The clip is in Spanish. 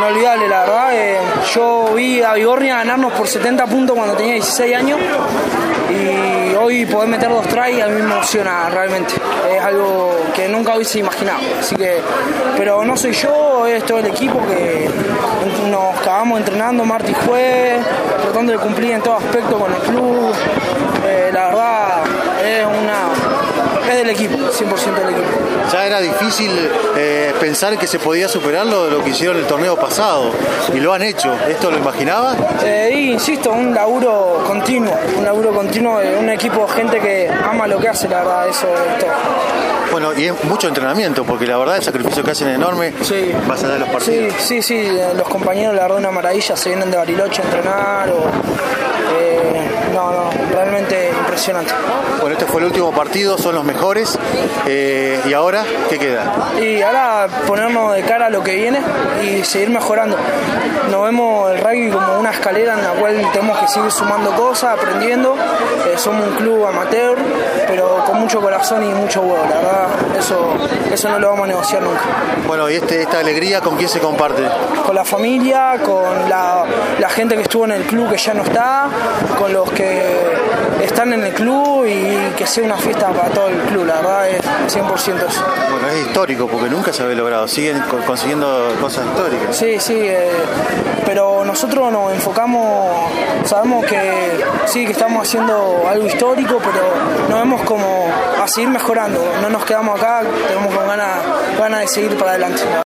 inolvidable, la verdad. Yo vi a Vigornia ganarnos por 70 puntos cuando tenía 16 años y hoy poder meter 2 tries a mí me emociona realmente. Es algo que nunca hubiese imaginado. Así que, pero no soy yo, es todo el equipo que nos acabamos entrenando martes y jueves, tratando de cumplir en todo aspecto con el club. La verdad es del equipo, 100% del equipo. Ya era difícil pensar que se podía superar lo que hicieron el torneo pasado y lo han hecho. ¿Esto lo imaginabas? Insisto, un laburo continuo de un equipo de gente que ama lo que hace, la verdad, eso es todo. Bueno, y es mucho entrenamiento, porque la verdad el sacrificio que hacen es enorme, sí. Más allá de los partidos. Sí, los compañeros, la verdad, una maravilla, se vienen de Bariloche a entrenar, realmente impresionante. Bueno, este fue el último partido, son los mejores, ¿y ahora qué queda? Y ahora ponernos de cara a lo que viene y seguir mejorando. Nos vemos el rugby como una escalera en la cual tenemos que seguir sumando cosas, aprendiendo. Somos un club amateur, pero con mucho corazón y mucho huevo, la verdad, eso no lo vamos a negociar nunca. Bueno, y esta alegría, ¿con quién se comparte? Con la familia, con la gente que estuvo en el club que ya no está, con los que están en el club y que sea una fiesta para todo el club, la verdad es 100% eso. Bueno, es histórico porque nunca se había logrado, siguen consiguiendo cosas históricas. Sí, pero nosotros nos enfocamos, sabemos que sí, que estamos haciendo algo histórico, pero nos vemos como a seguir mejorando, no nos quedamos acá, tenemos con ganas de seguir para adelante.